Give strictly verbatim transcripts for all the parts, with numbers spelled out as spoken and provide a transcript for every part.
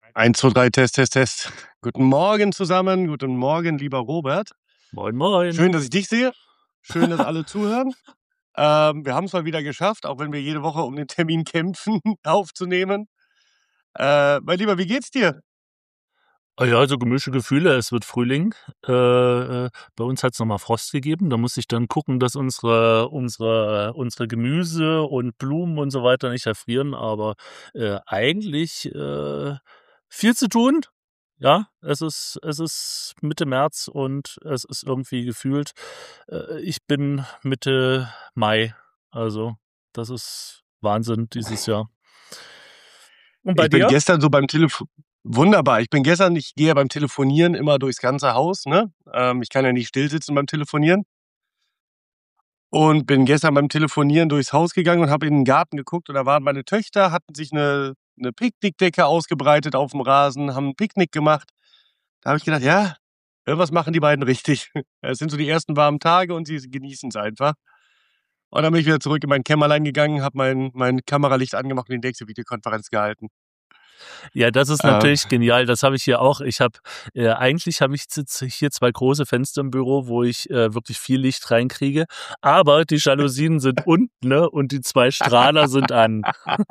Eins, zwei, drei, Test, Test, Test. Guten Morgen zusammen, guten Morgen, lieber Robert. Moin, moin. Schön, dass ich dich sehe. Schön, dass alle zuhören. Ähm, wir haben es mal wieder geschafft, auch wenn wir jede Woche um den Termin kämpfen, aufzunehmen. Äh, mein Lieber, wie geht's dir? Ah ja, so gemischte Gefühle, es wird Frühling. Äh, äh, bei uns hat's noch mal Frost gegeben. Da muss ich dann gucken, dass unsere unsere unsere Gemüse und Blumen und so weiter nicht erfrieren, aber, äh, eigentlich, äh, viel zu tun. Ja, es ist es ist Mitte März und es ist irgendwie gefühlt, äh, ich bin Mitte Mai. Also, das ist Wahnsinn dieses Jahr. Und bei Ich bin dir? gestern so beim Telefo wunderbar. Ich bin gestern ich gehe ja beim Telefonieren immer durchs ganze Haus, ne? Ähm, ich kann ja nicht still sitzen beim Telefonieren. Und bin gestern beim Telefonieren durchs Haus gegangen und habe in den Garten geguckt und da waren meine Töchter, hatten sich 'ne 'ne Picknickdecke ausgebreitet aufm Rasen, haben 'n Picknick gemacht. Da habe ich gedacht: „Ja, irgendwas machen die beiden richtig.“ Es sind so die ersten warmen Tage und sie s genießen's einfach. Und dann bin ich wieder zurück in mein Kämmerlein gegangen, habe mein mein Kameralicht angemacht und die nächste Videokonferenz gehalten. Ja, das ist Ähm. natürlich genial. Das habe ich hier auch. Ich habe äh, eigentlich habe ich jetzt hier zwei große Fenster im Büro, wo ich, äh, wirklich viel Licht reinkriege, aber die Jalousien sind unten, ne, und die zwei Strahler sind an.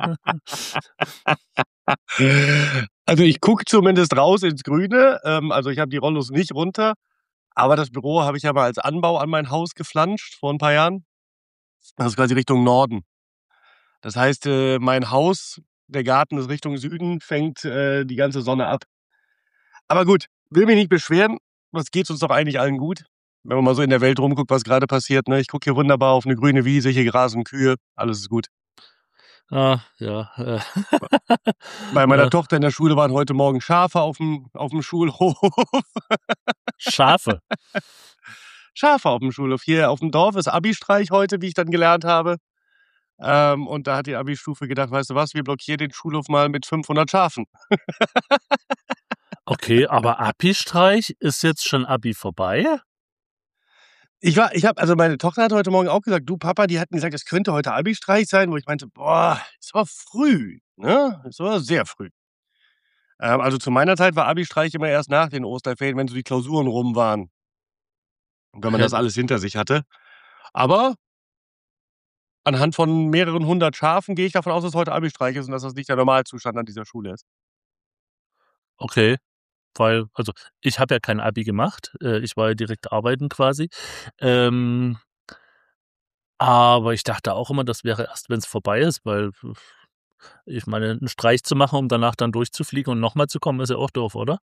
Also, ich gucke zumindest raus ins Grüne. Ähm, also, ich habe die Rollos nicht runter, aber das Büro habe ich ja mal als Anbau an mein Haus geflanscht vor 'n paar Jahren. Das ist quasi Richtung Norden. Das heißt, äh, mein Haus der Garten ist Richtung Süden, fängt, äh, die ganze Sonne ab. Aber gut, will mich nicht beschweren. Was geht's uns doch eigentlich allen gut, wenn man mal so in der Welt rumguckt, was grade passiert, ne? Ich gucke hier wunderbar auf 'ne grüne Wiese, hier grasen Kühe, alles ist gut. Ah, ja, äh. Bei bei meiner Äh. Tochter in der Schule waren heute Morgen Schafe aufm aufm Schulhof. Schafe? Schafe aufm Schulhof. Hier aufm Dorf ist Abi-Streich heute, wie ich dann gelernt habe. Ähm, und da hat die Abi-Stufe gedacht: „Weißt du was, wir blockieren den Schulhof mal mit fünfhundert Schafen.“ Okay, aber Abi-Streich, ist jetzt schon Abi vorbei? Ich war ich habe also, meine Tochter hat heute Morgen auch gesagt: „Du Papa, die hatten gesagt, es könnte heute Abi-Streich sein“, wo ich meinte: „Boah, ist aber früh, ne? Ist aber sehr früh.“ Ähm, also, zu meiner Zeit war Abi-Streich immer erst nach den Osterferien, wenn so die Klausuren rum waren. Wenn Ach man ja, das d alles hinter sich hatte. Aber anhand von mehreren hundert Schafen gehe ich davon aus, dass heute Abi-Streich ist und dass das nicht der Normalzustand an dieser Schule ist. Okay, weil also, ich habe ja kein Abi gemacht. Äh, ich war ja direkt arbeiten quasi. Ähm aber ich dachte auch immer, das wäre erst, wenn's vorbei ist, weil ich meine, 'n Streich zu machen, um danach dann durchzufliegen und noch mal zu kommen, ist ja auch doof, oder?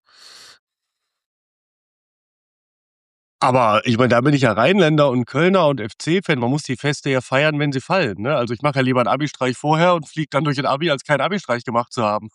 Aber ich meine, da bin ich ja Rheinländer und Kölner und FC-Fan. Man muss die Feste ja feiern, wenn sie fallen, ne? Also, ich mache ja lieber 'n Abi-Streich vorher und fliege dann durch den Abi, als keinen Abi-Streich gemacht zu haben.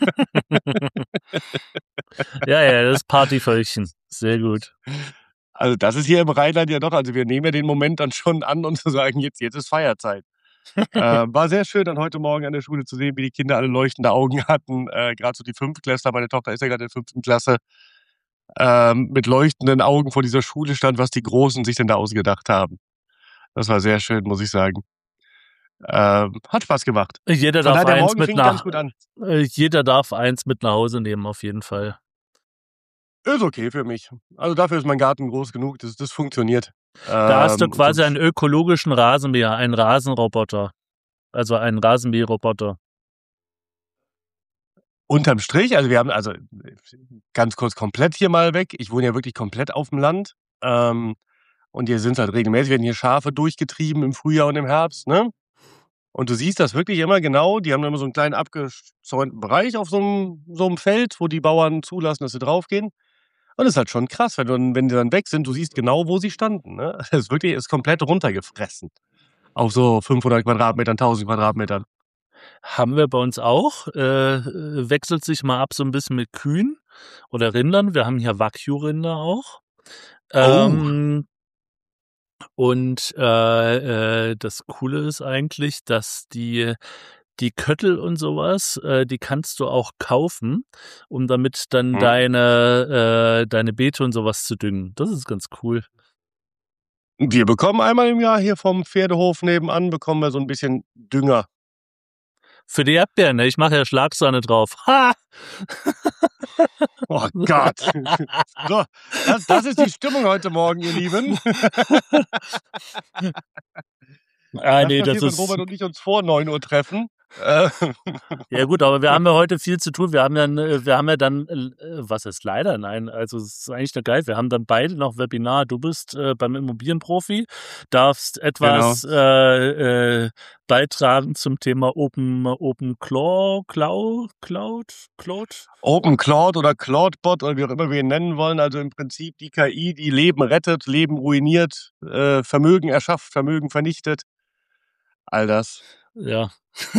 Ja, ja, das Partyvölkchen. Sehr gut. Also, das ist hier im Rheinland ja doch also, wir nehmen ja den Moment dann schon an und zu sagen: „Jetzt jetzt ist Feierzeit.“ Ähm, war sehr schön, dann heute Morgen an der Schule zu sehen, wie die Kinder alle leuchtende Augen hatten. Äh, grad so die Fünftklässler, meine Tochter ist ja grad in der fünften Klasse, ähm, mit leuchtenden Augen vor dieser Schule stand, was die Großen sich denn da ausgedacht haben. Das war sehr schön, muss ich sagen. Ähm, hat Spaß gemacht. Jeder Von darf daher, der eins Morgen mit fing ganz nach gut an. äh, jeder darf eins mit nach Hause nehmen, auf jeden Fall. Ist okay für mich. Also, dafür ist mein Garten groß genug, das das funktioniert. Da hast du Ähm, und quasi sonst einen ökologischen Rasenmäher, einen Rasenroboter. Also, einen Rasenmäherroboter. Unterm Strich also, wir haben also, ganz kurz komplett hier mal weg. Ich wohne ja wirklich komplett aufm Land. Ähm, und hier sind's halt regelmäßig werden hier Schafe durchgetrieben im Frühjahr und im Herbst, ne? Und du siehst das wirklich immer genau. Die haben immer so 'n kleinen abgezäunten Bereich auf so 'nem so 'm Feld, wo die Bauern zulassen, dass sie draufgehen. Und das ist halt schon krass, wenn du dann wenn die dann weg sind, du siehst genau, wo sie standen, ne? Das ist wirklich ist komplett runtergefressen auf so fünfhundert Quadratmetern, tausend Quadratmetern. Haben wir bei uns auch. Äh, äh, wechselt sich mal ab so 'n bisschen mit Kühen oder Rindern. Wir haben hier Wagyu-Rinder auch. Oh. Ähm und, äh, äh, das Coole ist eigentlich, dass die die Köttel und so was, äh, die kannst du auch kaufen, um damit dann Mhm. deine äh, deine Beete und so was zu düngen. Das ist ganz cool. Wir bekommen einmal im Jahr hier vom Pferdehof nebenan bekommen wir so 'n bisschen Dünger. Für die Erdbeeren, ne? Ich mache ja Schlagsahne drauf. Ha! Oh Gott. So, das, das ist die Stimmung heute Morgen, ihr Lieben. Ah, Das nee, das passiert, wenn ist. Robert und ich uns vor neun Uhr treffen. Äh, Ja gut, aber wir haben ja heute viel zu tun. Wir haben dann, äh, wir haben ja dann, äh, was ist leider? Nein, also es ist eigentlich noch geil. Wir haben dann beide noch Webinar. Du bist äh, beim Immobilienprofi, darfst genau. etwas äh, äh, beitragen zum Thema Open Open Cloud, Cloud, Cloud, Cloud. Open Cloud oder Cloudbot oder wie auch immer wir ihn nennen wollen. Also im Prinzip die K I, die Leben rettet, Leben ruiniert, äh, Vermögen erschafft, Vermögen vernichtet. All das. Ja.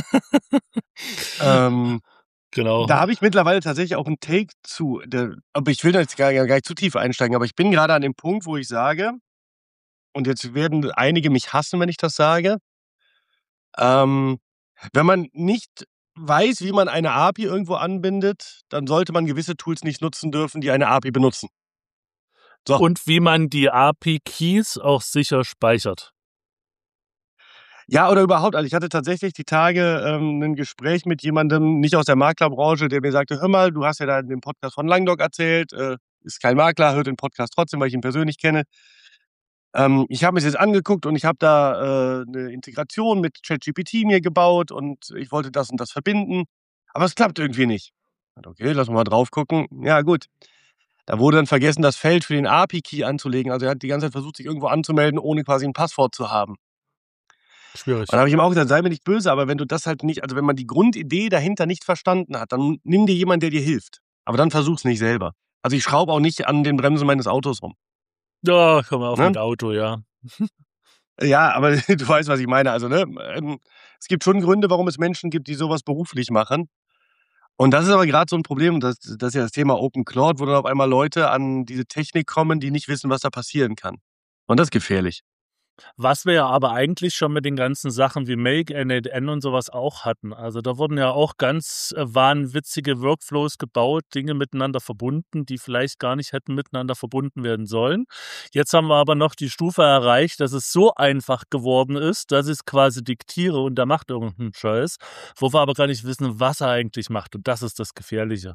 Ähm, Genau. Da habe ich mittlerweile tatsächlich auch einen Take zu. Der, aber ich will da jetzt gar, gar nicht zu tief einsteigen, aber ich bin gerade an dem Punkt, wo ich sage, und jetzt werden einige mich hassen, wenn ich das sage, ähm, wenn man nicht weiß, wie man eine A P I irgendwo anbindet, dann sollte man gewisse Tools nicht nutzen dürfen, die eine A P I benutzen. So. Und wie man die A P I-Keys auch sicher speichert. Ja, oder überhaupt, also ich hatte tatsächlich die Tage ähm, ein Gespräch mit jemandem, nicht aus der Maklerbranche, der mir sagte, hör mal, du hast ja da in dem Podcast von Langdog erzählt, äh, ist kein Makler, hört den Podcast trotzdem, weil ich ihn persönlich kenne. Ähm, ich habe mir das jetzt angeguckt und ich habe da äh, eine Integration mit ChatGPT mir gebaut und ich wollte das und das verbinden, aber es klappt irgendwie nicht. Okay, lass mal drauf gucken. Ja, gut. Da wurde dann vergessen, das Feld für den A P I-Key anzulegen. Also er hat die ganze Zeit versucht, sich irgendwo anzumelden, ohne quasi ein Passwort zu haben. Schwierig. Und dann habe ich ihm auch gesagt, sei mir nicht böse, aber wenn du das halt nicht, also wenn man die Grundidee dahinter nicht verstanden hat, dann nimm dir jemanden, der dir hilft. Aber dann versuch's nicht selber. Also ich schraube auch nicht an den Bremsen meines Autos rum. Ja, komm mal auf Ne? mit Auto, ja. Ja, aber du weißt, was ich meine. Also, ne, ähm, es gibt schon Gründe, warum es Menschen gibt, die sowas beruflich machen. Und das ist aber gerade so ein Problem, das, das ist ja das Thema Open Cloud, wo dann auf einmal Leute an diese Technik kommen, die nicht wissen, was da passieren kann. Und das ist gefährlich. Was wir ja aber eigentlich schon mit den ganzen Sachen wie Make, N eight N und sowas auch hatten. Also da wurden ja auch ganz äh, wahnwitzige Workflows gebaut, Dinge miteinander verbunden, die vielleicht gar nicht hätten miteinander verbunden werden sollen. Jetzt haben wir aber noch die Stufe erreicht, dass es so einfach geworden ist, dass ich es quasi diktiere und der macht irgendeinen Scheiß, wo wir aber gar nicht wissen, was er eigentlich macht. Und das ist das Gefährliche.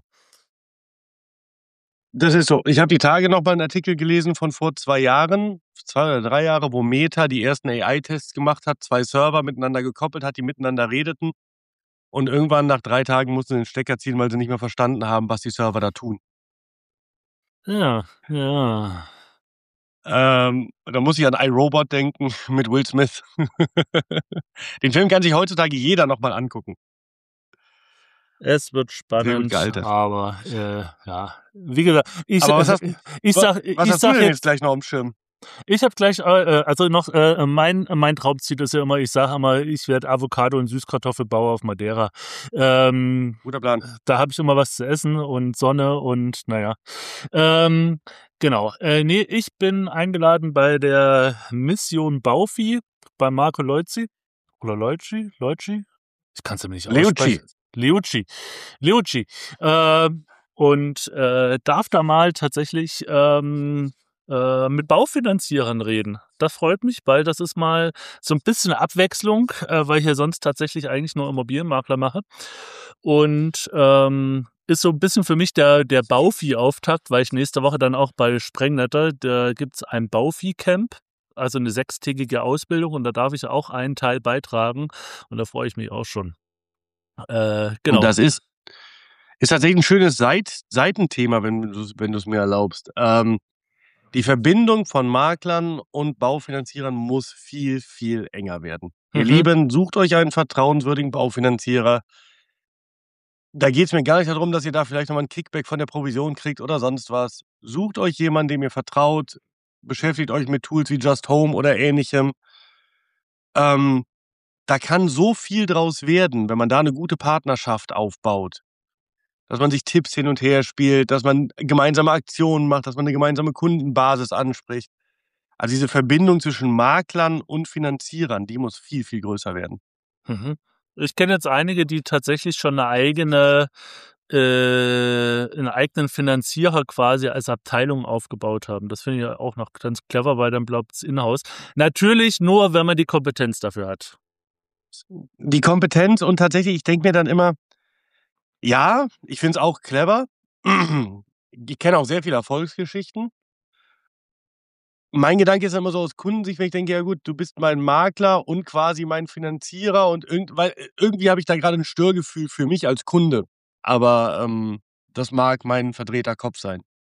Das ist so. Ich habe die Tage noch mal einen Artikel gelesen von vor zwei Jahren, zwei oder drei Jahre, wo Meta die ersten A I-Tests gemacht hat, zwei Server miteinander gekoppelt hat, die miteinander redeten. Und irgendwann nach drei Tagen mussten sie den Stecker ziehen, weil sie nicht mehr verstanden haben, was die Server da tun. Ja, ja. Ähm, da muss ich an iRobot denken mit Will Smith. Den Film kann sich heutzutage jeder noch mal angucken. Es wird Sehr gut spannend, gealtert. aber äh, ja, wie gesagt, ich, Aber was hast, äh, ich sag, ich was hast sag du denn jetzt, jetzt gleich noch am Schirm? ich habe gleich, äh, also noch, äh, mein, mein Traumziel ist ja immer, ich sage immer, ich werde Avocado- und Süßkartoffelbauer auf Madeira. Ähm, Guter Plan. da habe ich immer was zu essen und Sonne und naja. Ähm, genau. Äh, nee, ich bin eingeladen bei der Mission Baufi bei Marco Leuzzi. Oder Leuci? Leuci? Ich kann es mir nicht aussprechen. Leuci. Leuci. Ähm, und äh, darf da mal tatsächlich ähm, äh, mit Baufinanzierern reden. Das freut mich, weil das ist mal so ein bisschen Abwechslung, äh, weil ich ja sonst tatsächlich eigentlich nur Immobilienmakler mache. Und ähm, ist so ein bisschen für mich der, der Baufi-Auftakt, weil ich nächste Woche dann auch bei Sprengnetter, da gibt es ein Baufi-Camp, also eine sechstägige Ausbildung und da darf ich auch einen Teil beitragen und da freue ich mich auch schon. Äh, genau. Und das ist, ist tatsächlich ein schönes Seit Seitenthema, wenn du es wenn mir erlaubst. Ähm, die Verbindung von Maklern und Baufinanzierern muss viel, viel enger werden. Mhm. Ihr Lieben, sucht euch einen vertrauenswürdigen Baufinanzierer. Da geht es mir gar nicht darum, dass ihr da vielleicht nochmal einen Kickback von der Provision kriegt oder sonst was. Sucht euch jemanden, dem ihr vertraut. Beschäftigt euch mit Tools wie Just Home oder ähnlichem. Ähm, da kann so viel draus werden, wenn man da eine gute Partnerschaft aufbaut. Dass man sich Tipps hin und her spielt, dass man gemeinsame Aktionen macht, dass man eine gemeinsame Kundenbasis anspricht. Also diese Verbindung zwischen Maklern und Finanzierern, die muss viel, viel größer werden. Mhm. Ich kenne jetzt einige, die tatsächlich schon eine eigene, äh, einen eigenen Finanzierer quasi als Abteilung aufgebaut haben. Das finde ich ja auch noch ganz clever, weil dann bleibt es in-house. Natürlich nur, wenn man die Kompetenz dafür hat. Die Kompetenz und tatsächlich, ich denke mir dann immer ja, ich finde es auch clever. Ich kenne auch sehr viele Erfolgsgeschichten. Mein Gedanke ist immer so aus Kundensicht, wenn ich denke: „Ja gut, du bist mein Makler und quasi mein Finanzierer und irgend weil äh, irgendwie habe ich da grade 'n Störgefühl für mich als Kunde. Aber, ähm, das mag mein verdrehter Kopf sein.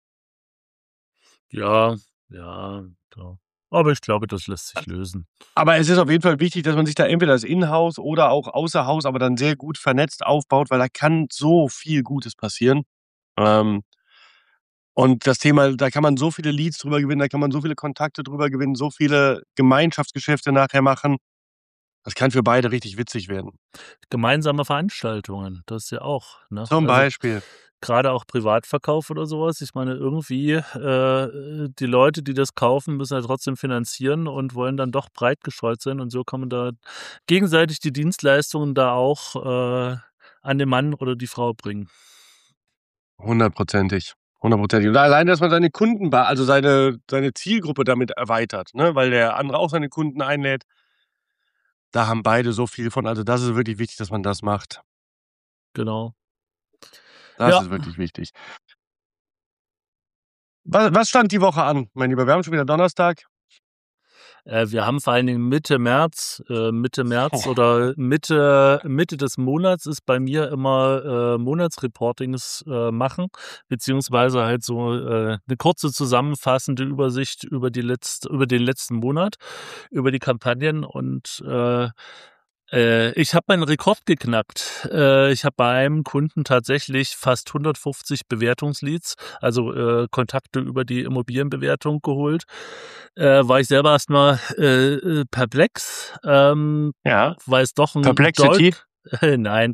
Ja, ja, ja. Aber ich glaube, das lässt sich lösen. Aber es ist auf jeden Fall wichtig, dass man sich da entweder das in-house oder auch außer Haus, aber dann sehr gut vernetzt aufbaut, weil da kann so viel Gutes passieren. Ähm und das Thema da kann man so viele Leads drüber gewinnen, da kann man so viele Kontakte drüber gewinnen, so viele Gemeinschaftsgeschäfte nachher machen. Das kann für beide richtig witzig werden. Gemeinsame Veranstaltungen, das ist ja auch, ne? Zum Also, Beispiel. grade auch Privatverkauf oder so was. Ich meine, irgendwie, äh, die Leute, die das kaufen, müssen ja trotzdem finanzieren und wollen dann doch breit gestreut sein und so kann man da gegenseitig die Dienstleistungen da auch, äh, an den Mann oder die Frau bringen. Hundertprozentig, hundertprozentig. Und allein, dass man seine Kundenba also seine seine Zielgruppe damit erweitert, ne, weil der andere auch seine Kunden einlädt. Da haben beide so viel von. Also, das ist wirklich wichtig, dass man das macht. Genau. Das Ja. ist wirklich wichtig. Wa was stand die Woche an, mein Lieber? Wir haben schon wieder Donnerstag. Äh, wir haben vor allen Dingen Mitte März äh, Mitte März oder Mitte Mitte des Monats ist bei mir immer, äh, Monatsreportings, äh, machen, beziehungsweise halt so, äh, 'ne kurze zusammenfassende Übersicht über die letzt über den letzten Monat, über die Kampagnen und, äh, äh, ich habe meinen Rekord geknackt. Äh, ich habe bei einem Kunden tatsächlich fast hundertfünfzig Bewertungsleads, also, äh, Kontakte über die Immobilienbewertung geholt. Äh, war ich selber erst mal, äh, äh, perplex, ähm, Ja. weil es doch 'n deut Perplexity? nein.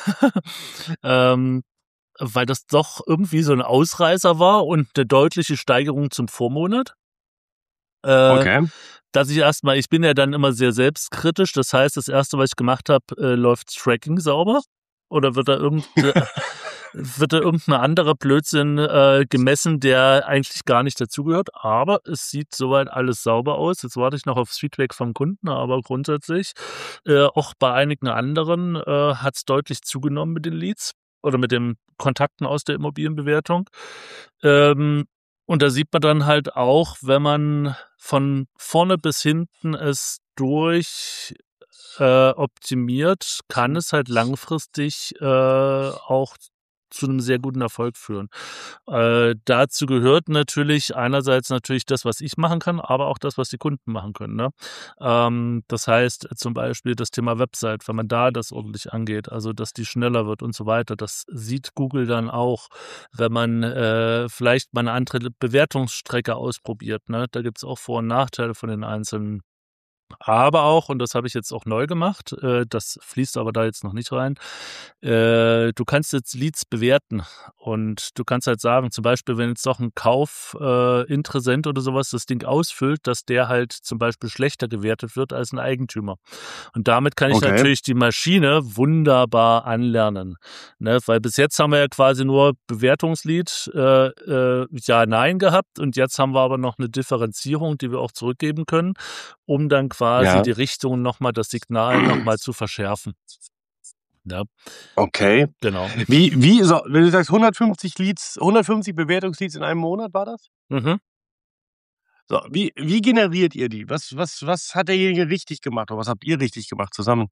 Ähm, weil das doch irgendwie so 'n Ausreißer war und 'ne deutliche Steigerung zum Vormonat. Äh, Okay. dass ich erst mal ich bin ja dann immer sehr selbstkritisch. Das heißt, das erste, was ich gemacht habe, äh, läuft's Tracking sauber oder wird da irgend äh, wird da irgend 'n anderer Blödsinn, äh, gemessen, der eigentlich gar nicht dazugehört. Aber es sieht so weit alles sauber aus. Jetzt warte ich noch aufs Feedback vom Kunden, aber grundsätzlich, äh, auch bei einigen anderen, äh, hat's deutlich zugenommen mit den Leads oder mit den Kontakten aus der Immobilienbewertung. Ähm, und da sieht man dann halt auch, wenn man von vorne bis hinten es durch, äh, optimiert, kann es halt langfristig, äh, auch zu 'nem sehr guten Erfolg führen. Äh, dazu gehört natürlich einerseits natürlich das, was ich machen kann, aber auch das, was die Kunden machen können, ne? Ähm, das heißt zum Beispiel das Thema Website, wenn man da das ordentlich angeht, also, dass die schneller wird und so weiter. Das sieht Google dann auch, wenn man, äh, vielleicht mal 'ne andere l Bewertungsstrecke ausprobiert, ne? Da gibt's auch Vor und Nachteile von den einzelnen. Aber auch, und das habe ich jetzt auch neu gemacht, äh, das fließt aber da jetzt noch nicht rein, äh, du kannst jetzt Leads bewerten und du kannst halt sagen, zum Beispiel, wenn jetzt doch 'n Kauf äh, Interessent oder so was das Ding ausfüllt, dass der halt zum Beispiel schlechter gewertet wird als 'n Eigentümer. Und damit kann ich Okay. natürlich die Maschine wunderbar anlernen, ne? Weil bis jetzt haben wir ja quasi nur Bewertungslead, äh, äh, ja, nein gehabt und jetzt haben wir aber noch 'ne Differenzierung, die wir auch zurückgeben können, um dann quasi Ja. die Richtung noch mal das Signal noch mal zu verschärfen. Ja. Okay. Genau. Wie wie so wenn du sagst hundertfünfzig Leads hundertfünfzig Bewertungsleads in einem Monat, war das? Mhm. So, wie wie generiert ihr die? Was was was hat derjenige richtig gemacht oder was habt ihr richtig gemacht zusammen?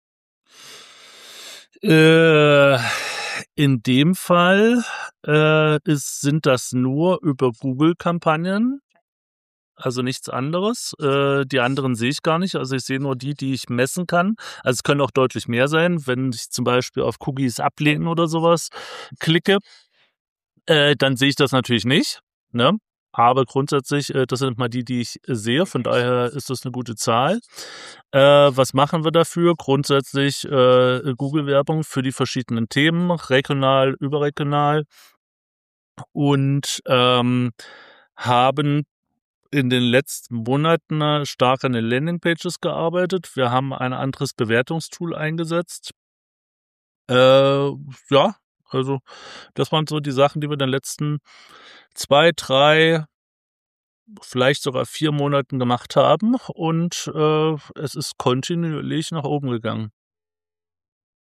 Äh, in dem Fall, äh, ist sind das nur über Google-Kampagnen, also, nichts anderes. Äh, die anderen sehe ich gar nicht. Also, ich sehe nur die, die ich messen kann. Also, es können auch deutlich mehr sein, wenn ich zum Beispiel auf Cookies ablehnen oder so was klicke äh, dann sehe ich das natürlich nicht, ne? Aber grundsätzlich, äh, das sind mal die, die ich sehe, von daher ist das 'ne gute Zahl. Äh, was machen wir dafür? Grundsätzlich, äh, Google-Werbung für die verschiedenen Themen, regional, überregional und, ähm, haben in den letzten Monaten, äh, stark an den Landingpages gearbeitet. Wir haben ein anderes Bewertungstool eingesetzt. Äh, ja, also, das waren so die Sachen, die wir in den letzten zwei, drei vielleicht sogar vier Monaten gemacht haben und, äh, es ist kontinuierlich nach oben gegangen.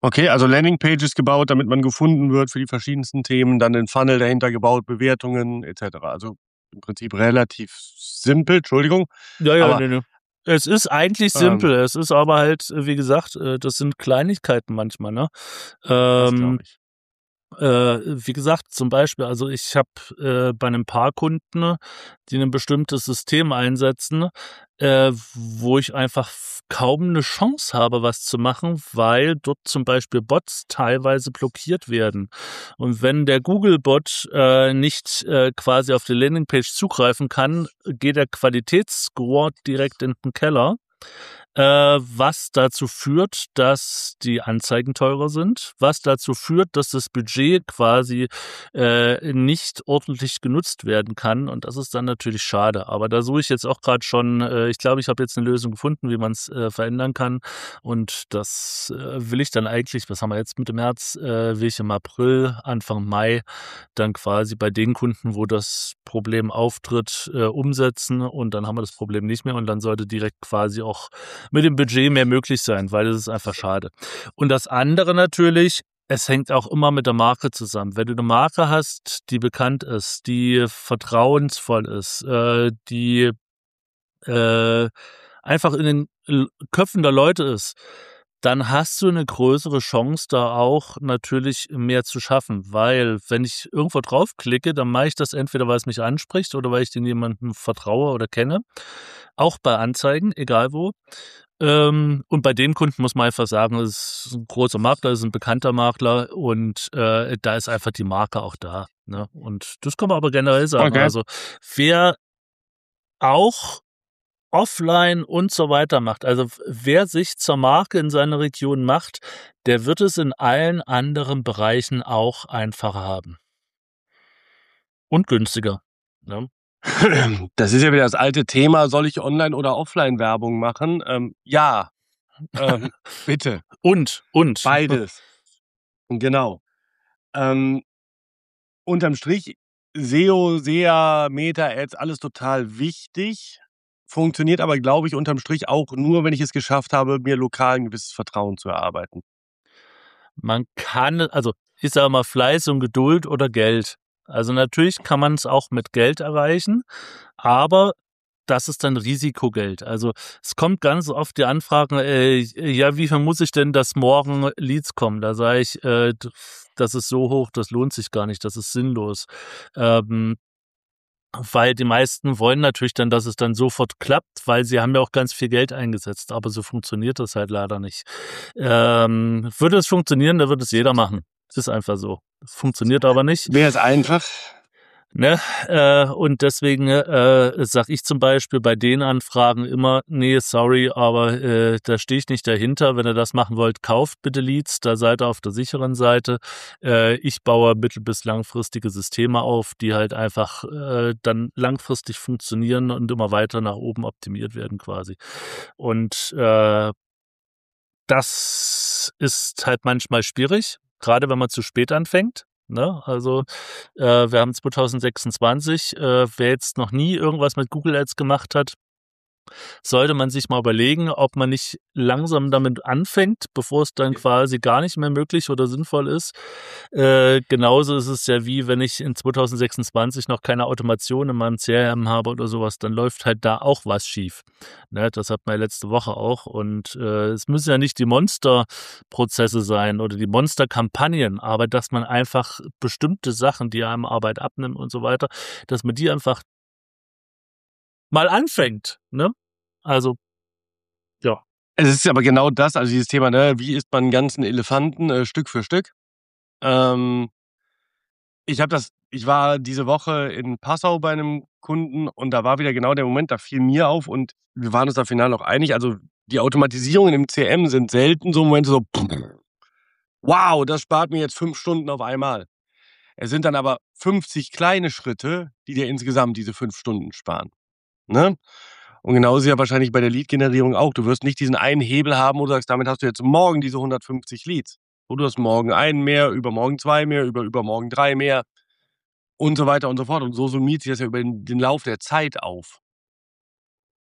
Okay, also Landingpages gebaut, damit man gefunden wird für die verschiedensten Themen, dann den Funnel dahinter gebaut, Bewertungen et cetera. Also, im Prinzip relativ simpel, Entschuldigung, Ja, ja, aber ne, ne. Es ist eigentlich ähm simpel. Es ist aber halt, äh, wie gesagt, äh, das sind Kleinigkeiten manchmal, ne? Das Ähm, glaube ich. äh, wie gesagt, zum Beispiel, also ich habe, äh, bei 'nem paar Kunden, die 'nen bestimmtes System einsetzen, äh, wo ich einfach f kaum 'ne Chance habe, was zu machen, weil dort zum Beispiel Bots teilweise blockiert werden. Und wenn der Googlebot, äh, nicht, äh, quasi auf die Landingpage zugreifen kann, geht der Qualitätsscore direkt in den Keller, äh, was dazu führt, dass die Anzeigen teurer sind, was dazu führt, dass das Budget quasi, äh, nicht ordentlich genutzt werden kann und das ist dann natürlich schade. Aber da suche ich jetzt auch grad schon äh, ich glaube, ich habe jetzt 'ne Lösung gefunden, wie man's, äh, verändern kann und das, äh, will ich dann eigentlich was haben wir jetzt, Mitte März, äh, will ich im April, Anfang Mai dann quasi bei den Kunden, wo das Problem auftritt, äh, umsetzen und dann haben wir das Problem nicht mehr und dann sollte direkt quasi auch mit dem Budget mehr möglich sein, weil das ist einfach schade. Und das andere natürlich, es hängt auch immer mit der Marke zusammen. Wenn du 'ne Marke hast, die bekannt ist, die vertrauensvoll ist, äh, die, äh, einfach in den L Köpfen der Leute ist, dann hast du 'ne größere Chance, da auch natürlich mehr zu schaffen, weil wenn ich irgendwo draufklicke, dann mache ich das entweder, weil's mich anspricht oder weil ich den jemanden vertraue oder kenne, auch bei Anzeigen, egal wo. Ähm, und bei dem Kunden muss man einfach sagen, das ist 'n großer Makler, ist 'n bekannter Makler und, äh, da ist einfach die Marke auch da, ne? Und das kann man aber generell sagen. Okay. Also, wer auch offline und so weiter macht, also w wer sich zur Marke in seiner Region macht, der wird es in allen anderen Bereichen auch einfacher haben. Und günstiger, ne? Das ist ja wieder das alte Thema, soll ich Online oder Offline-Werbung machen? Ähm, ja, ähm, bitte. Und, und. Beides. Genau. Ähm unterm Strich S E O, SEA, Meta-Ads, alles total wichtig, funktioniert aber, glaube ich, unterm Strich auch nur, wenn ich es geschafft habe, mir lokal 'n gewisses Vertrauen zu erarbeiten. Man kann also, ich sage mal, Fleiß und Geduld oder Geld. Also, natürlich kann man's auch mit Geld erreichen, aber das ist dann Risikogeld. Also, es kommt ganz oft die Anfragen: „Äh, ja, wie viel muss ich denn, dass morgen Leads kommen?“ Da sage ich: „Äh, d das ist so hoch, das lohnt sich gar nicht, das ist sinnlos.“ Ähm, weil die meisten wollen natürlich dann, dass es dann sofort klappt, weil sie haben ja auch ganz viel Geld eingesetzt, aber so funktioniert das halt leider nicht. Ähm, würde es funktionieren, dann würde es jeder machen. Es ist einfach so. Es funktioniert aber nicht. Wär's einfach. Ne? Äh, und deswegen, äh, sage ich zum Beispiel bei den Anfragen immer: „Ne, sorry, aber, äh, da stehe ich nicht dahinter. Wenn ihr das machen wollt, kauft bitte Leads, da seid ihr auf der sicheren Seite. Äh, ich baue mittel bis langfristige Systeme auf, die halt einfach, äh, dann langfristig funktionieren und immer weiter nach oben optimiert werden quasi.“ Und, äh das ist halt manchmal schwierig, grade wenn man zu spät anfängt, ne? Also, äh, wir haben zweitausendsechsundzwanzig, äh, wer jetzt noch nie irgendwas mit Google Ads gemacht hat sollte man sich mal überlegen, ob man nicht langsam damit anfängt, bevor es dann quasi gar nicht mehr möglich oder sinnvoll ist. Äh, genauso ist es ja, wie wenn ich in zweitausendsechsundzwanzig noch keine Automation in meinem C R M habe oder so was, dann läuft halt da auch was schief, ne? Das hatten wir ja letzte Woche auch und, äh, es müssen ja nicht die Monsterprozesse sein oder die Monsterkampagnen, aber dass man einfach bestimmte Sachen, die einem Arbeit abnimmt und so weiter, dass man die einfach mal anfängt, ne? Also ja. Es ist aber genau das, also dieses Thema, ne, wie isst man 'n ganzen Elefanten, äh, Stück für Stück? Ähm ich habe das ich war diese Woche in Passau bei 'nem Kunden und da war wieder genau der Moment, da fiel mir auf und wir waren uns da final auch einig, also die Automatisierungen im C R M sind selten so Momente so: „Wow, das spart mir jetzt fünf Stunden auf einmal.“ Es sind dann aber fünfzig kleine Schritte, die dir insgesamt diese fünf Stunden sparen, ne? Und genauso ist ja wahrscheinlich bei der Lead-Generierung auch. Du wirst nicht diesen einen Hebel haben, wo du sagst: „Damit hast du jetzt morgen diese hundertfünfzig Leads.“ Oh, du hast morgen einen mehr, übermorgen zwei mehr, über übermorgen drei mehr und so weiter und so fort. Und so summiert sich das ja über den den Lauf der Zeit auf.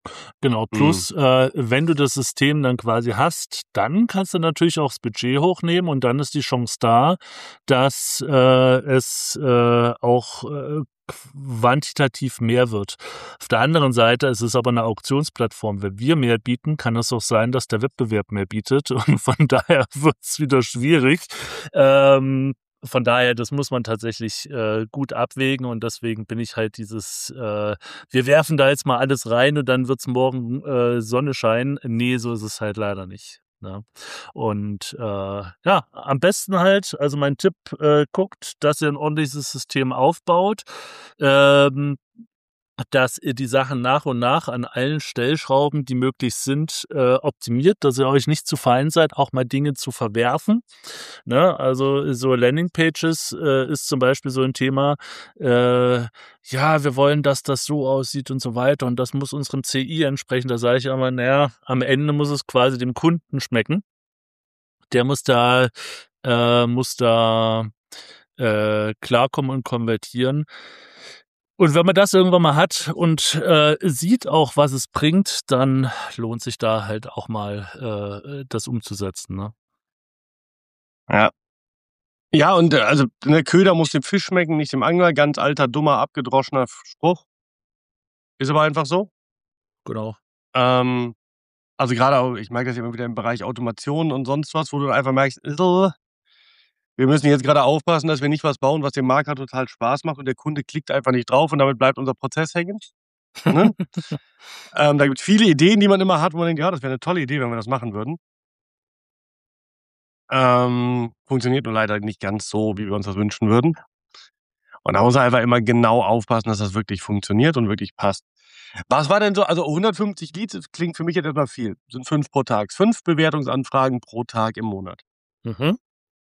Genau, Mhm. plus, äh, wenn du das System dann quasi hast, dann kannst du natürlich auch das Budget hochnehmen und dann ist die Chance da, dass, äh, es, äh, auch, äh, quantitativ mehr wird. Auf der anderen Seite ist es aber 'ne Auktionsplattform. Wenn wir mehr bieten, kann es auch sein, dass der Wettbewerb mehr bietet und von daher wird's wieder schwierig. Ähm, von daher, das muss man tatsächlich, äh, gut abwägen und deswegen bin ich halt dieses, äh wir werfen da jetzt mal alles rein und dann wird's morgen, äh, Sonne scheinen. Ne, so ist es halt leider nicht, ne? Und, äh, ja, am besten halt also mein Tipp, äh, guckt, dass ihr 'n ordentliches System aufbaut, ähm, dass ihr die Sachen nach und nach an allen Stellschrauben, die möglich sind, äh, optimiert, dass ihr euch nicht zu fein seid, auch mal Dinge zu verwerfen, ne? Also, so Landingpages, äh, ist zum Beispiel so 'n Thema, äh, ja, wir wollen, dass das so aussieht und so weiter und das muss unserem C I entsprechen. Da sage ich immer: „Na ja, am Ende muss es quasi dem Kunden schmecken.“ Der muss da äh, muss da, äh, klarkommen und konvertieren. Und wenn man das irgendwann mal hat und, äh, sieht auch, was es bringt, dann lohnt sich da halt auch mal, äh, das umzusetzen, ne? Ja. Ja, und, äh, also, ne, Köder muss dem Fisch schmecken, nicht dem Angler. Ganz alter, dummer, abgedroschener F Spruch. Ist aber einfach so. Genau. Ähm, also, grade auch ich merke das immer wieder im Bereich Automation und sonst was, wo du einfach merkst: „Wir müssen jetzt grade aufpassen, dass wir nicht was bauen, was dem Makler total Spaß macht und der Kunde klickt einfach nicht drauf und damit bleibt unser Prozess hängen“, ne? Ähm, da gibt's viele Ideen, die man immer hat, wo man denkt: „Ja, das wäre 'ne tolle Idee, wenn wir das machen würden.“ Ähm, funktioniert nur leider nicht ganz so, wie wir uns das wünschen würden. Und da muss man einfach immer genau aufpassen, dass das wirklich funktioniert und wirklich passt. Was war denn so also, hundertfünfzig Leads, das klingt für mich jetzt erst mal viel. Sind fünf pro Tag. fünf Bewertungsanfragen pro Tag im Monat. Mhm.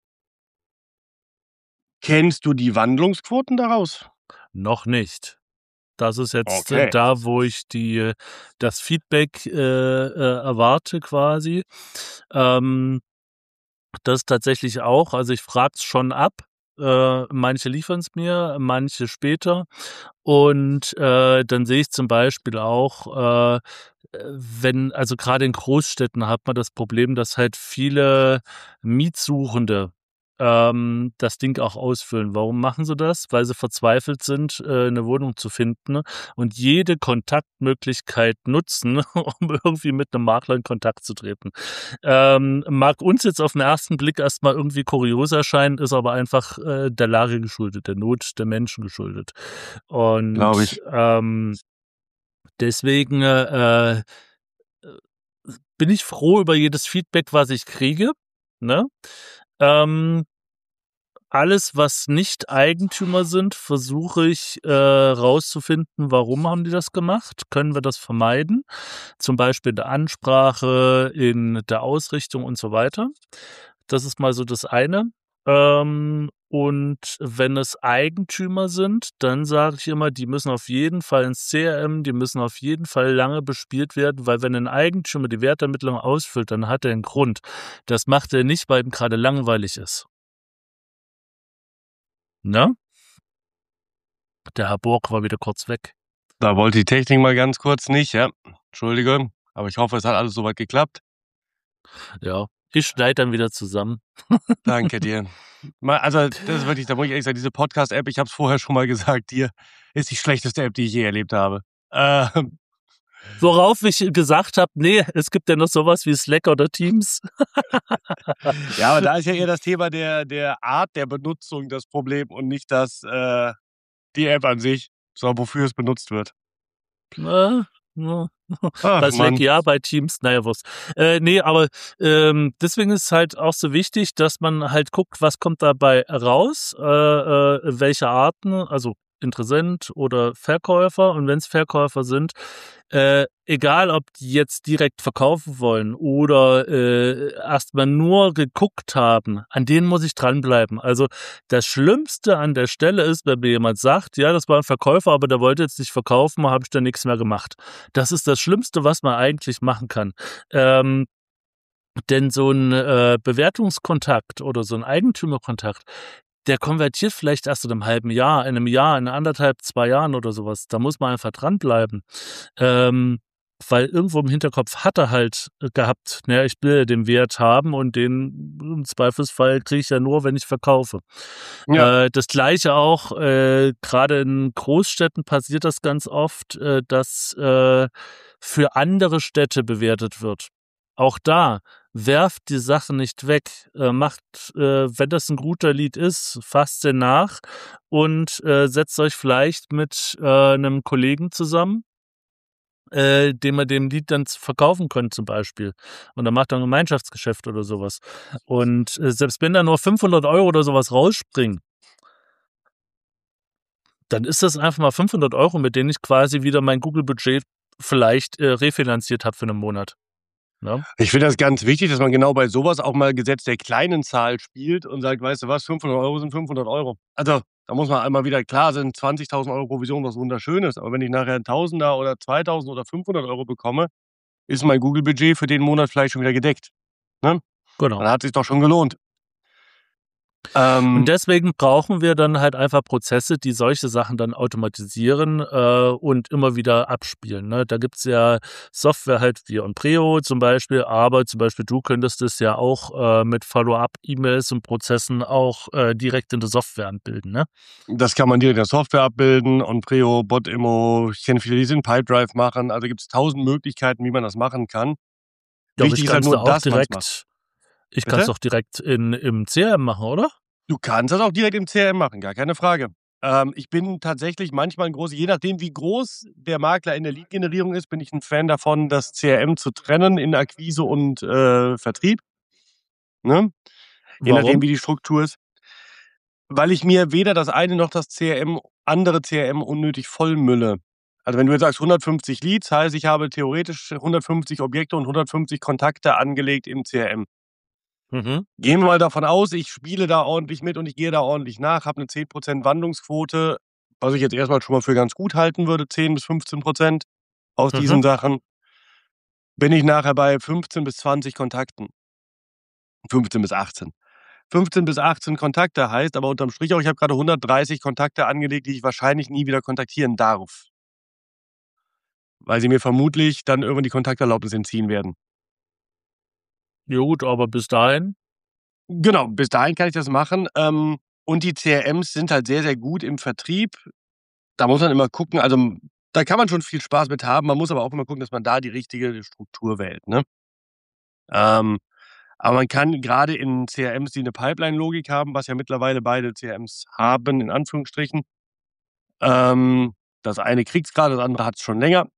Kennst du die Wandlungsquoten daraus? Noch nicht. Das ist jetzt, äh, Okay. da, wo ich die das Feedback, äh, äh, erwarte quasi. Ähm, das tatsächlich auch. Also, ich frage es schon ab. Äh, manche liefern's mir, manche später. Und, äh, dann sehe ich zum Beispiel auch, äh, äh, wenn also, grade in Großstädten hat man das Problem, dass halt viele Mietsuchende, ähm, das Ding auch ausfüllen. Warum machen sie das? Weil sie verzweifelt sind, äh, 'ne Wohnung zu finden und jede Kontaktmöglichkeit nutzen, um irgendwie mit 'nem Makler in Kontakt zu treten. Ähm, mag uns jetzt auf 'n ersten Blick erst mal irgendwie kurios erscheinen, ist aber einfach, äh, der Lage geschuldet, der Not der Menschen geschuldet. Glaube Und, ich. ähm, deswegen, äh, äh, bin ich froh über jedes Feedback, was ich kriege, ne? Ähm alles, was nicht Eigentümer sind, versuche ich, äh, rauszufinden, warum haben die das gemacht? Können wir das vermeiden? Zum Beispiel in der Ansprache, in der Ausrichtung und so weiter. Das ist mal so das eine. Ähm, und wenn es Eigentümer sind, dann sage ich immer, die müssen auf jeden Fall ins C R M, die müssen auf jeden Fall lange bespielt werden, weil wenn 'n Eigentümer die Wertermittlung ausfüllt, dann hat er 'n Grund. Das macht er nicht, weil ihm grade langweilig ist. Ne? Der Herr Borg war wieder kurz weg. Da wollte die Technik mal ganz kurz nicht, ja. Entschuldige, aber ich hoffe, es hat alles so weit geklappt. Ja, ich schneide dann wieder zusammen. Danke dir. Ma also, das ist wirklich da muss ich ehrlich sagen, diese Podcast-App, ich habe es vorher schon mal gesagt dir, ist die schlechteste App, die ich je erlebt habe. Ähm. Worauf ich gesagt habe: „Ne, es gibt ja noch so was wie Slack oder Teams.“ Ja, aber da ist ja eher das Thema der der Art der Benutzung das Problem und nicht das, äh die App an sich, sondern wofür es benutzt wird. Äh, ja. Bei Ach Slack Mann. ja, bei Teams, na ja, Wurst. Äh, ne, aber, ähm, deswegen ist es halt auch so wichtig, dass man halt guckt, was kommt dabei raus, äh, äh, welche Arten, also Interessent oder Verkäufer. Und wenn's Verkäufer sind, äh, egal, ob die jetzt direkt verkaufen wollen oder, äh, erst mal nur geguckt haben, an denen muss ich dranbleiben. Also, das Schlimmste an der Stelle ist, wenn mir jemand sagt: „Ja, das war 'n Verkäufer, aber der wollte jetzt nicht verkaufen, habe ich dann nix mehr gemacht.“ Das ist das Schlimmste, was man eigentlich machen kann. Ähm, denn so 'n, äh, Bewertungskontakt oder so 'n Eigentümerkontakt, der konvertiert vielleicht erst in 'nem halben Jahr, in 'nem Jahr, in anderthalb, zwei Jahren oder so was. Da muss man einfach dranbleiben. Ähm weil irgendwo im Hinterkopf hat er halt gehabt, ne, ich will ja den Wert haben und den im Zweifelsfall kriege ich ja nur, wenn ich verkaufe. Ja. Äh, das Gleiche auch, äh, gerade in Großstädten passiert das ganz oft, äh, dass äh, für andere Städte bewertet wird. Auch da, werft die Sache nicht weg, äh, macht, äh, wenn das ein guter Lead ist, fasst den nach und äh, setzt euch vielleicht mit äh, einem Kollegen zusammen, äh, dem ihr dem Lied dann z- verkaufen könnt zum Beispiel. Und dann macht er ein Gemeinschaftsgeschäft oder sowas. Und äh, selbst wenn da nur fünfhundert Euro oder sowas rausspringen, dann ist das einfach mal fünfhundert Euro, mit denen ich quasi wieder mein Google-Budget vielleicht äh, refinanziert habe für einen Monat. Ne? Ich finde das ganz wichtig, dass man genau bei sowas auch mal Gesetz der kleinen Zahl spielt und sagt: „Weißt du was, fünfhundert Euro sind fünfhundert Euro.“ Also, da muss man einmal wieder klar sind zwanzigtausend Euro Provision was Wunderschönes, aber wenn ich nachher 'n Tausender oder zweitausend oder fünfhundert Euro bekomme, ist mein Google-Budget für den Monat vielleicht schon wieder gedeckt, ne? Genau. Dann hat sich doch schon gelohnt. Und Ähm, deswegen brauchen wir dann halt einfach Prozesse, die solche Sachen dann automatisieren äh, und immer wieder abspielen. Ne? Da gibt's ja Software halt wie Onpreo zum Beispiel, aber zum Beispiel du könntest es ja auch äh, mit Follow-up-E-Mails und Prozessen auch äh, direkt in der Software anbilden. Ne? Das kann man direkt in der Software abbilden, Onpreo, Botimo. Ich kenne viele, die es in Pipedrive machen. Also, gibt's tausend Möglichkeiten, wie man das machen kann. Ja, aber ich Wichtig ist kann halt es nur, da auch dass man's macht. direkt, ich kann es Bitte? doch direkt in, im C R M machen, oder? Du kannst das auch direkt im C R M machen, gar keine Frage. Ähm, ich bin tatsächlich manchmal 'n groß je nachdem, wie groß der Makler in der Lead-Generierung ist, bin ich 'n Fan davon, das C R M zu trennen in Akquise und, äh, Vertrieb, ne? Je nachdem, Warum? wie die Struktur ist. Weil ich mir weder das eine noch das C R M andere C R M unnötig vollmülle. Also, wenn du jetzt sagst hundertfünfzig Leads, heißt, ich habe theoretisch hundertfünfzig Objekte und hundertfünfzig Kontakte angelegt im C R M. Mhm. Gehen wir mal davon aus, ich spiele da ordentlich mit und ich gehe da ordentlich nach, habe 'ne zehn Prozent Wandlungsquote, was ich jetzt erst mal schon mal für ganz gut halten würde, zehn bis fünfzehn Prozent aus Mhm. diesen Sachen. Bin ich nachher bei fünfzehn bis zwanzig Kontakten, fünfzehn bis achtzehn. fünfzehn bis achtzehn Kontakte heißt aber unterm Strich auch, ich habe grade hundertdreißig Kontakte angelegt, die ich wahrscheinlich nie wieder kontaktieren darf, weil sie mir vermutlich dann irgendwann die Kontakterlaubnis entziehen werden. Ja gut, aber bis dahin. Genau, bis dahin kann ich das machen, ähm, und die C R Ms sind halt sehr, sehr gut im Vertrieb. Da muss man immer gucken, also, hm, da kann man schon viel Spaß mit haben. Man muss aber auch immer gucken, dass man da die richtige Struktur wählt, ne? Ähm, aber man kann grade in C R Ms, die 'ne Pipeline-Logik haben, was ja mittlerweile beide C R Ms haben, in Anführungsstrichen. Ähm, das eine kriegt's grade, das andere hat's schon länger.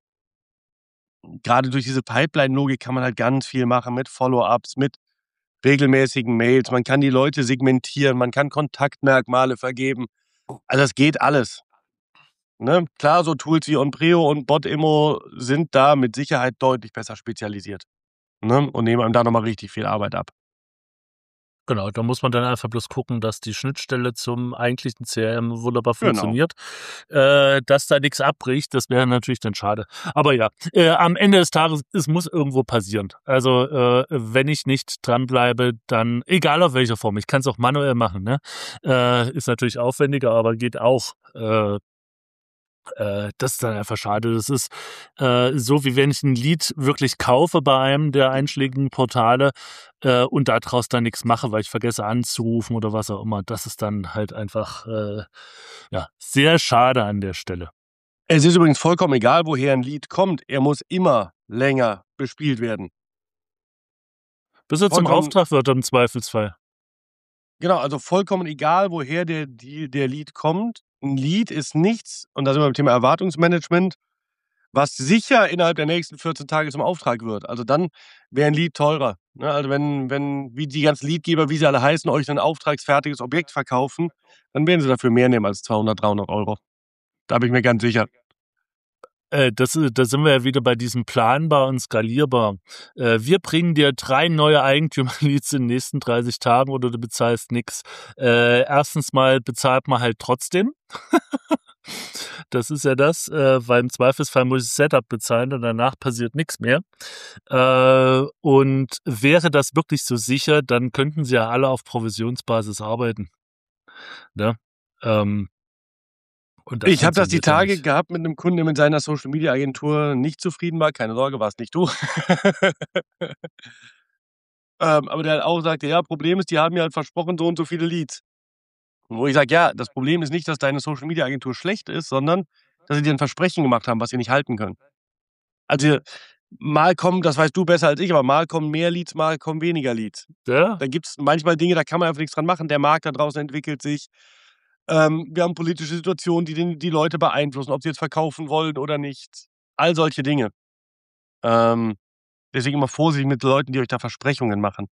Grade durch diese Pipeline-Logik kann man halt ganz viel machen mit Follow-ups, mit regelmäßigen Mails. Man kann die Leute segmentieren, man kann Kontaktmerkmale vergeben. Also, das geht alles. Ne? Klar, so Tools wie Onpreo und Botimo sind da mit Sicherheit deutlich besser spezialisiert, ne, und nehmen einem da noch mal richtig viel Arbeit ab. Genau, da muss man dann einfach bloß gucken, dass die Schnittstelle zum eigentlichen C R M wunderbar Genau. funktioniert. Äh, dass da nix abbricht, das wäre natürlich dann schade. Aber ja, äh, am Ende des Tages, es muss irgendwo passieren. Also, äh, wenn ich nicht dranbleibe, dann egal auf welcher Form, ich kann's auch manuell machen, ne? Äh, ist natürlich aufwendiger, aber geht auch. Äh, äh, das ist dann einfach schade. Das ist äh, so, wie wenn ich 'n Lied wirklich kaufe bei einem der einschlägigen Portale, äh, und da draus dann nix mache, weil ich vergesse anzurufen oder was auch immer. Das ist dann halt einfach, äh, ja, sehr schade an der Stelle. Es ist übrigens vollkommen egal, woher 'n Lied kommt. Er muss immer länger bespielt werden. Bis er zum Vollkommen Auftrag wird im Zweifelsfall. Genau, also vollkommen egal, woher der die der Lied kommt. 'N Lied ist nichts und da sind wir beim Thema Erwartungsmanagement, was sicher innerhalb der nächsten vierzehn Tage zum Auftrag wird. Also, dann wäre 'n Lied teurer, ne? Also, wenn wenn wie die ganzen Leadgeber, wie sie alle heißen, euch 'nen auftragsfertiges Objekt verkaufen, dann werden sie dafür mehr nehmen als zweihundert, dreihundert Euro. Da bin ich mir ganz sicher. Äh, das i da sind wir ja wieder bei diesem planbar und skalierbar. Äh, wir bringen dir drei neue Eigentümer-Leads in den nächsten dreißig Tagen oder du bezahlst nix. Äh, erstens mal bezahlt man halt trotzdem. Das ist ja das, äh, weil im Zweifelsfall muss ich das Setup bezahlen und danach passiert nix mehr. Äh, und wäre das wirklich so sicher, dann könnten sie ja alle auf Provisionsbasis arbeiten. Ne? Ähm Und das Ich habe das die funktioniert ja Tage nicht. gehabt mit 'nem Kunden, der mit seiner Social-Media-Agentur nicht zufrieden war. Keine Sorge, warst nicht du. Ähm, aber der halt auch sagte: „Ja, Problem ist, die haben mir halt versprochen, so und so viele Leads.“ Wo ich sage: „Ja, das Problem ist nicht, dass deine Social-Media-Agentur schlecht ist, sondern dass sie dir 'n Versprechen gemacht haben, was sie nicht halten können.“ Also, mal kommen das weißt du besser als ich, aber mal kommen mehr Leads, mal kommen weniger Leads. Ja. Da gibt's manchmal Dinge, da kann man einfach nix dran machen. Der Markt da draußen entwickelt sich. Ähm, wir haben politische Situationen, die den die Leute beeinflussen, ob sie jetzt verkaufen wollen oder nicht. All solche Dinge. Ähm, deswegen immer vorsichtig mit Leuten, die euch da Versprechungen machen.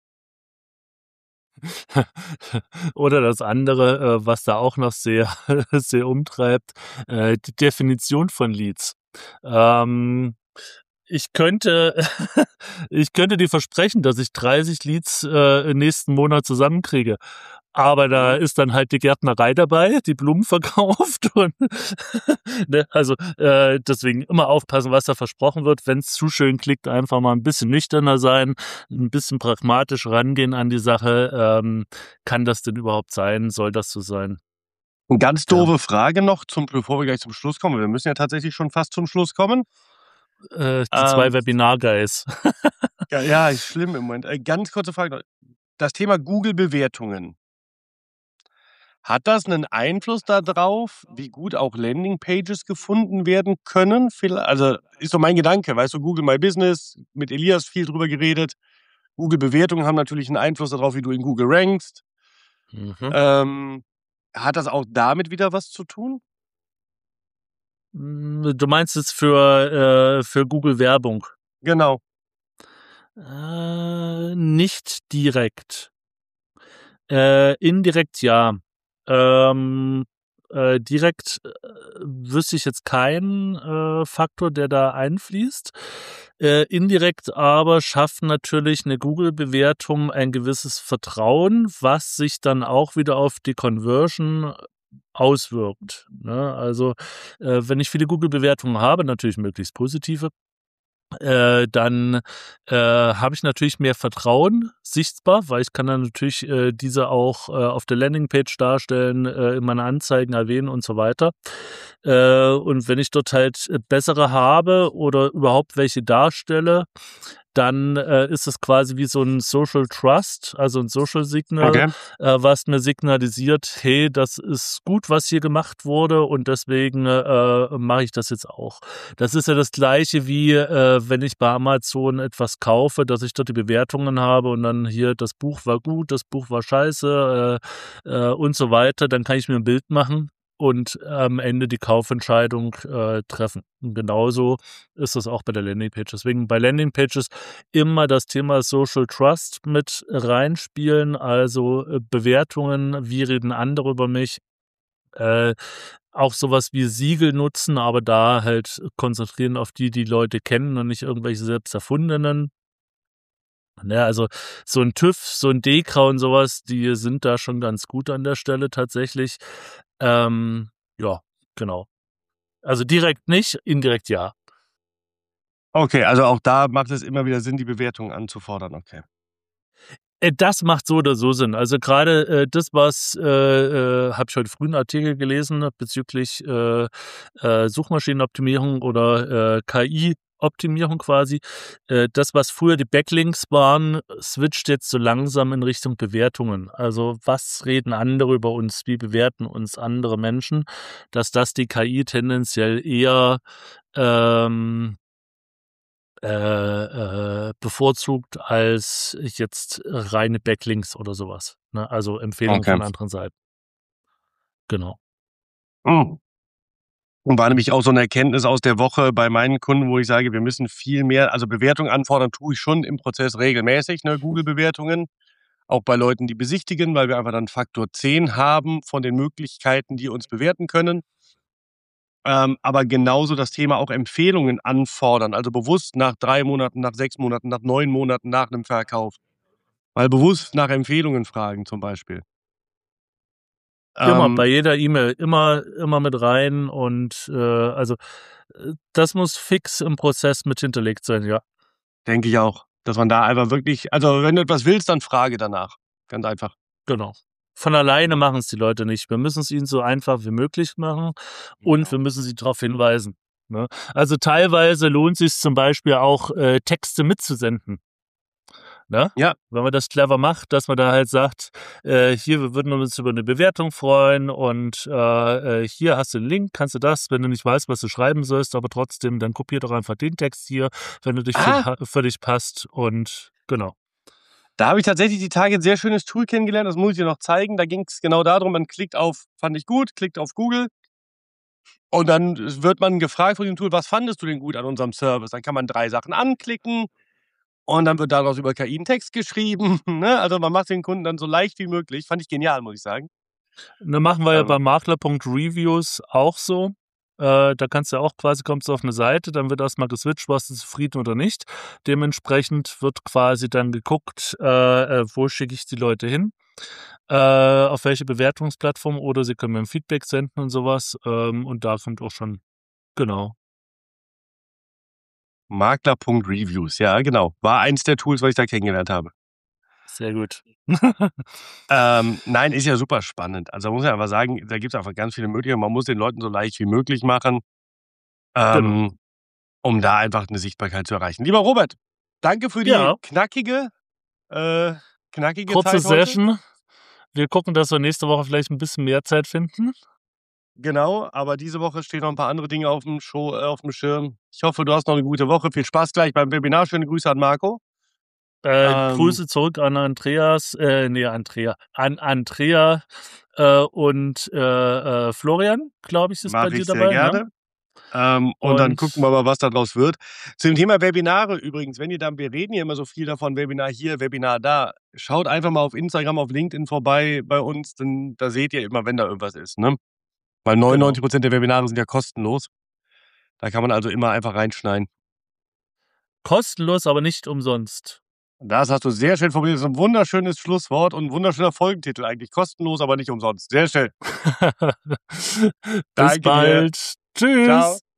Oder das andere, äh, was da auch noch sehr sehr umtreibt, äh, die Definition von Leads. Ähm, ich könnte ich könnte dir versprechen, dass ich dreißig Leads, äh, nächsten Monat zusammenkriege. Aber da Mhm. ist dann halt die Gärtnerei dabei, die Blumen verkauft und ne, also, äh, deswegen immer aufpassen, was da versprochen wird. Wenn's zu schön klingt, einfach mal 'n bisschen nüchterner sein, 'n bisschen pragmatisch rangehen an die Sache. Ähm, kann das denn überhaupt sein? Soll das so sein? 'N ganz Ja. doofe Frage noch zum bevor wir gleich zum Schluss kommen. Wir müssen ja tatsächlich schon fast zum Schluss kommen. Äh, die zwei Ähm Webinar-Guys. Ja, ja, ist schlimm im Moment. Äh, ganz kurze Frage noch. Das Thema Google-Bewertungen. Hat das 'nen Einfluss da drauf, wie gut auch Landingpages gefunden werden können? Viellei also, ist so mein Gedanke, weißt du, Google My Business, mit Elias viel drüber geredet. Google-Bewertungen haben natürlich 'n Einfluss da drauf, wie du in Google rankst. Mhm. Ähm, hat das auch damit wieder was zu tun? Hm, du meinst jetzt für äh, für Google-Werbung? Genau. Äh, nicht direkt. Äh, indirekt ja. Ähm, äh, direkt, äh, wüsste ich jetzt keinen, äh, Faktor, der da einfließt. Äh, indirekt aber schafft natürlich 'ne Google-Bewertung ein gewisses Vertrauen, was sich dann auch wieder auf die Conversion auswirkt, ne? Also, äh, wenn ich viele Google-Bewertungen habe, natürlich möglichst positive, äh, dann, äh, habe ich natürlich mehr Vertrauen sichtbar, weil ich kann dann natürlich, äh, diese auch, äh, auf der Landingpage darstellen, äh, in meine Anzeigen erwähnen und so weiter. Äh, und wenn ich dort halt bessere habe oder überhaupt welche darstelle, dann, äh, ist es quasi wie so 'n Social Trust, also 'n Social Signal, Okay. äh, was mir signalisiert: „Hey, das ist gut, was hier gemacht wurde und deswegen, äh, mache ich das jetzt auch.“ Das ist ja das Gleiche wie, äh, wenn ich bei Amazon etwas kaufe, dass ich dort die Bewertungen habe und dann hier: „Das Buch war gut, das Buch war scheiße“, äh, äh, und so weiter. Dann kann ich mir 'n Bild machen und am Ende die Kaufentscheidung, äh, treffen. Und genauso ist das auch bei der Landingpage. Deswegen bei Landingpages immer das Thema Social Trust mit reinspielen, also, äh, Bewertungen, wie reden andere über mich? Äh, auch so was wie Siegel nutzen, aber da halt konzentrieren auf die, die Leute kennen und nicht irgendwelche selbst erfundenen. Ne, also, so 'n TÜV, so 'n DEKRA und so was, die sind da schon ganz gut an der Stelle tatsächlich. Ähm, ja, genau. Also, direkt nicht, indirekt ja. Okay, also auch da macht es immer wieder Sinn, die Bewertung anzufordern, okay. Äh, das macht so oder so Sinn. Also, grade, äh, das, was äh, äh, habe ich heute früh 'n Artikel gelesen bezüglich, äh, äh, Suchmaschinenoptimierung oder, äh, K I-Optimierung quasi. Äh, das, was früher die Backlinks waren, switcht jetzt so langsam in Richtung Bewertungen. Also, was reden andere über uns? Wie bewerten uns andere Menschen? Dass das die K I tendenziell eher, ähm äh, äh, bevorzugt als jetzt reine Backlinks oder so was, ne? Also, Empfehlungen Okay. von anderen Seiten. Genau. Mhm. Und war nämlich auch so 'ne Erkenntnis aus der Woche bei meinen Kunden, wo ich sage: „Wir müssen viel mehr“ also, Bewertung anfordern tue ich schon im Prozess regelmäßig, ne, Google-Bewertungen, auch bei Leuten, die besichtigen, weil wir einfach dann Faktor zehn haben von den Möglichkeiten, die uns bewerten können. Ähm, aber genauso das Thema auch Empfehlungen anfordern, also, bewusst nach drei Monaten, nach sechs Monaten, nach neun Monaten nach 'nem Verkauf. Mal bewusst nach Empfehlungen fragen zum Beispiel. Immer, bei Ähm jeder E-Mail, immer immer mit rein und, äh, also, äh, das muss fix im Prozess mit hinterlegt sein, ja. Denke ich auch, dass man da einfach wirklich also, wenn du etwas willst, dann frage danach. Ganz einfach. Genau. Von alleine machen's die Leute nicht. Wir müssen's ihnen so einfach wie möglich machen und wir Genau. müssen sie drauf hinweisen, ne? Also, teilweise lohnt sich's zum Beispiel auch, äh, Texte mitzusenden. Ne? Ja. Wenn man das clever macht, dass man da halt sagt: „Äh, hier, wir würden uns über 'ne Bewertung freuen und, äh, äh, hier hast du 'n Link, kannst du das, wenn du nicht weißt, was du schreiben sollst, aber trotzdem, dann kopier doch einfach den Text hier, wenn du dich für Ah! pa für dich passt.“ Und genau. Da habe ich tatsächlich die Tage 'n sehr schönes Tool kennengelernt, das muss ich dir noch zeigen. Da ging's genau da drum, man klickt auf fand ich gut, klickt auf Google und dann wird man gefragt von dem Tool: „Was fandest du denn gut an unserem Service?“ Dann kann man drei Sachen anklicken und dann wird daraus über K I 'n Text geschrieben, ne? Also, man macht's den Kunden dann so leicht wie möglich. Fand ich genial, muss ich sagen. Ne, machen wir ja Ähm bei Makler.Reviews auch so. Äh, da kannst du ja auch quasi kommst du auf 'ne Seite, dann wird erst mal geswitcht, warst du zufrieden oder nicht. Dementsprechend wird quasi dann geguckt, äh, äh, wo schicke ich die Leute hin, äh, auf welche Bewertungsplattform oder sie können mir 'n Feedback senden und so was. Ähm, und da kommt auch schon genau. Makler.Reviews, ja, genau. War eins der Tools, was ich da kennengelernt habe. Sehr gut. Ähm, nein, ist ja super spannend. Also, muss ich einfach sagen, da gibt's einfach ganz viele Möglichkeiten. Man muss den Leuten so leicht wie möglich machen, Genau. ähm, um da einfach 'ne Sichtbarkeit zu erreichen. Lieber Robert, danke für die Ja. knackige äh, knackige Kurze Zeit heute. Session. Wir gucken, dass wir nächste Woche vielleicht 'n bisschen mehr Zeit finden. Genau, aber diese Woche stehen noch 'n paar andere Dinge aufm Scho äh, aufm Schirm. Ich hoffe, du hast noch 'ne gute Woche. Viel Spaß gleich beim Webinar. Schöne Grüße an Marco. Äh, Ähm Grüße zurück an Andreas äh, ne, Andrea an Andrea, äh, und, äh, äh, Florian, glaube ich, ist bei Mache dir ich sehr dabei, ne? gerne. Ähm, und dann gucken Und wir mal, was da draus wird. Zu dem Thema Webinare übrigens, wenn ihr dann wir reden ja immer so viel davon, Webinar hier, Webinar da. Schaut einfach mal auf Instagram, auf LinkedIn vorbei bei uns, denn da seht ihr immer, wenn da irgendwas ist, ne? Weil Genau. neunundneunzig Prozent der Webinare sind ja kostenlos. Da kann man also immer einfach reinschneiden. Kostenlos, aber nicht umsonst. Das hast du sehr schön formuliert. Das ist 'n wunderschönes Schlusswort und 'n wunderschöner Folgentitel eigentlich. Kostenlos, aber nicht umsonst. Sehr schön. Bis Danke dir. bald. Tschüss. Tschau.